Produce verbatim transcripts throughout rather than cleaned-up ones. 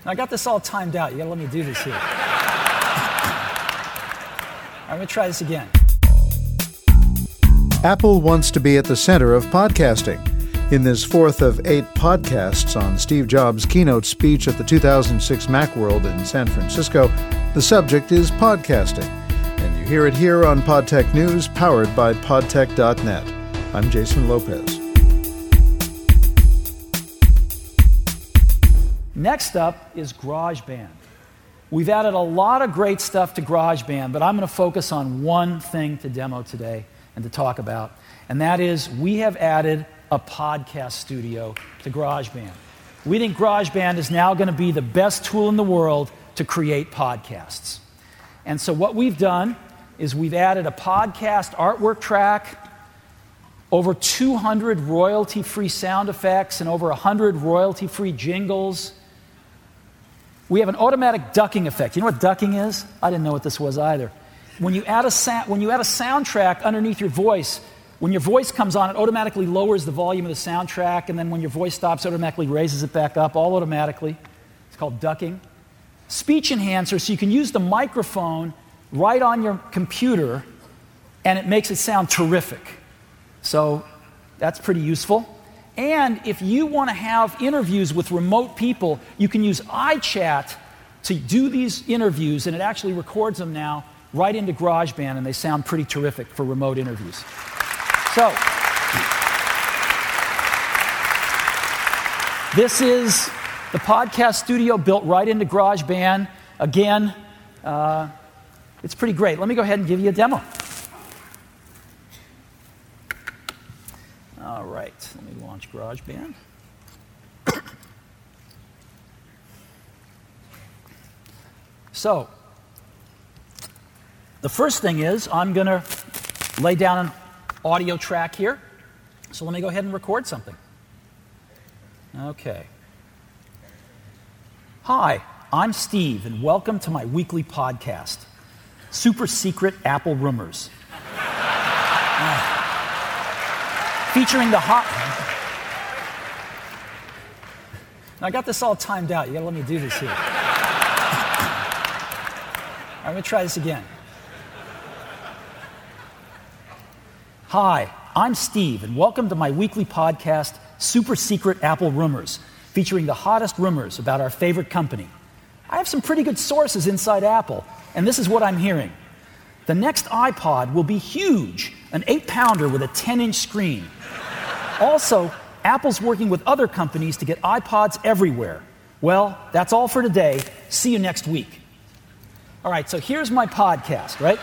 I got this all timed out. You gotta let me do this here. All right, I'm gonna try this again. Apple wants to be at the center of podcasting. In this fourth of eight podcasts on Steve Jobs' keynote speech at the two thousand six Macworld in San Francisco, the subject is podcasting. And you hear it here on PodTech News, powered by podtech dot net. I'm Jason Lopez. Next up is GarageBand. We've added a lot of great stuff to GarageBand, but I'm going to focus on one thing to demo today and to talk about, and that is we have added a podcast studio to GarageBand. We think GarageBand is now going to be the best tool in the world to create podcasts. And so what we've done is we've added a podcast artwork track, over two hundred royalty-free sound effects, and over one hundred royalty-free jingles. We have an automatic ducking effect. You know what ducking is? I didn't know what this was either. When you add a sa- when you add a soundtrack underneath your voice, when your voice comes on, it automatically lowers the volume of the soundtrack, and then when your voice stops, it automatically raises it back up, all automatically. It's called ducking. Speech enhancer, so you can use the microphone right on your computer, and it makes it sound terrific. So that's pretty useful. And if you want to have interviews with remote people, you can use iChat to do these interviews, and it actually records them now right into GarageBand, and they sound pretty terrific for remote interviews. So, this is the podcast studio built right into GarageBand. Again, uh, it's pretty great. Let me go ahead and give you a demo. All right, let me launch GarageBand. So, the first thing is I'm going to lay down an audio track here. So let me go ahead and record something. Okay. Hi, I'm Steve, and welcome to my weekly podcast, Super Secret Apple Rumors. uh, featuring the hot... Now, I got this all timed out. You gotta let me do this here. All right, I'm gonna try this again. Hi, I'm Steve, and welcome to my weekly podcast, Super Secret Apple Rumors, featuring the hottest rumors about our favorite company. I have some pretty good sources inside Apple, and this is what I'm hearing. The next iPod will be huge, an eight-pounder with a ten-inch screen. Also, Apple's working with other companies to get iPods everywhere. Well, that's all for today. See you next week. All right, so here's my podcast, right?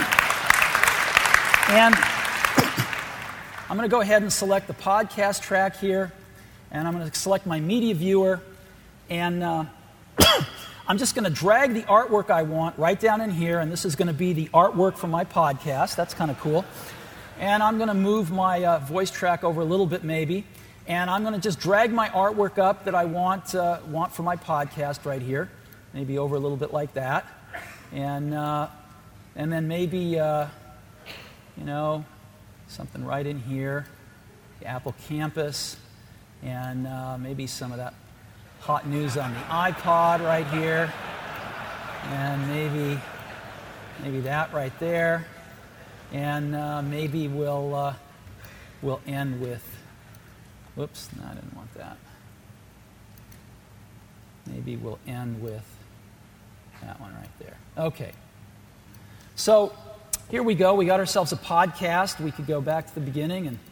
And I'm going to go ahead and select the podcast track here, and I'm going to select my media viewer, and uh, I'm just going to drag the artwork I want right down in here, and this is going to be the artwork for my podcast. That's kind of cool. And I'm going to move my uh, voice track over a little bit maybe, and I'm going to just drag my artwork up that I want uh, want for my podcast right here, maybe over a little bit like that, and uh, and then maybe uh, you know something right in here, the Apple Campus, and uh, maybe some of that hot news on the iPod right here, and maybe maybe that right there. And uh, maybe we'll uh, we'll end with, whoops, no, I didn't want that. Maybe we'll end with that one right there. Okay. So here we go. We got ourselves a podcast. We could go back to the beginning and.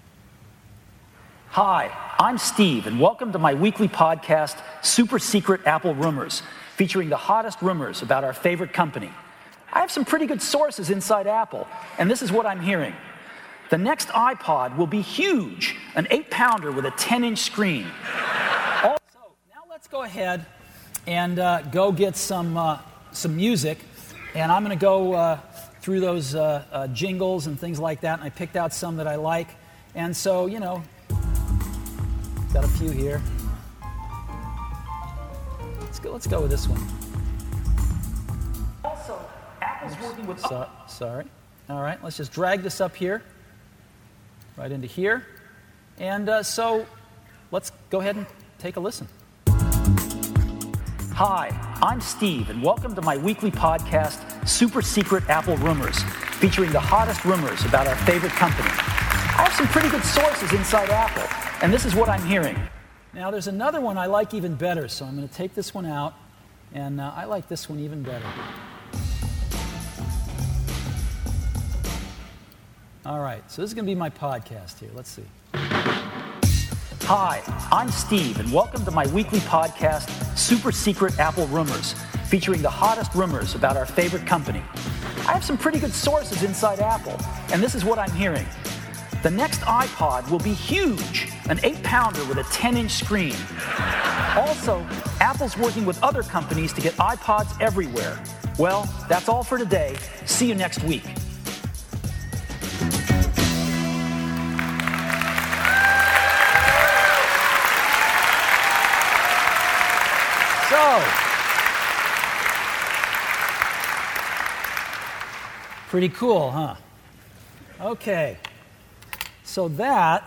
Hi, I'm Steve, and welcome to my weekly podcast, Super Secret Apple Rumors, featuring the hottest rumors about our favorite company. I have some pretty good sources inside Apple, and this is what I'm hearing. The next iPod will be huge, an eight-pounder with a ten-inch screen. Also, now let's go ahead and uh, go get some uh, some music, and I'm going to go uh, through those uh, uh, jingles and things like that, and I picked out some that I like. And so, you know, got a few here. Let's go. Let's go with this one. Also, Apple's working with. So, sorry. All right. Let's just drag this up here, right into here, and uh, so let's go ahead and take a listen. Hi, I'm Steve, and welcome to my weekly podcast, Super Secret Apple Rumors, featuring the hottest rumors about our favorite company. I have some pretty good sources inside Apple, and this is what I'm hearing. Now, there's another one I like even better, so I'm going to take this one out, and uh, I like this one even better. All right, so this is going to be my podcast here. Let's see. Hi, I'm Steve, and welcome to my weekly podcast, Super Secret Apple Rumors, featuring the hottest rumors about our favorite company. I have some pretty good sources inside Apple, and this is what I'm hearing. The next iPod will be huge, an eight-pounder with a ten-inch screen. Also, Apple's working with other companies to get iPods everywhere. Well, that's all for today. See you next week. So, pretty cool, huh? Okay, so that,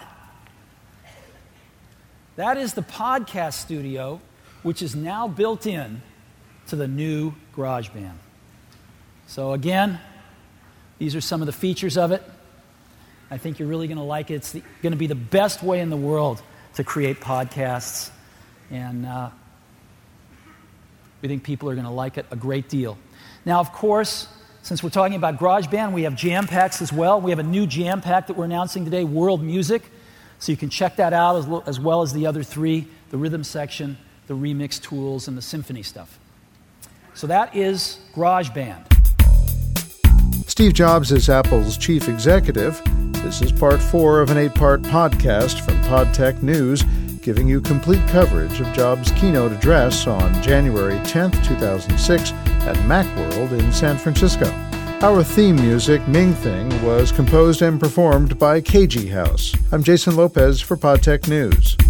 that is the podcast studio, which is now built in to the new GarageBand. So again, these are some of the features of it. I think you're really going to like it. It's going to be the best way in the world to create podcasts, and uh, we think people are going to like it a great deal. Now, of course, since we're talking about GarageBand, we have jam packs as well. We have a new jam pack that we're announcing today, World Music. So you can check that out as, lo- as well as the other three, the rhythm section, the remix tools, and the symphony stuff. So that is GarageBand. Steve Jobs is Apple's chief executive. This is part four of an eight-part podcast from PodTech News, giving you complete coverage of Jobs' keynote address on January tenth, two thousand six at Macworld in San Francisco. Our theme music, Ming Thing, was composed and performed by K G House. I'm Jason Lopez for PodTech News.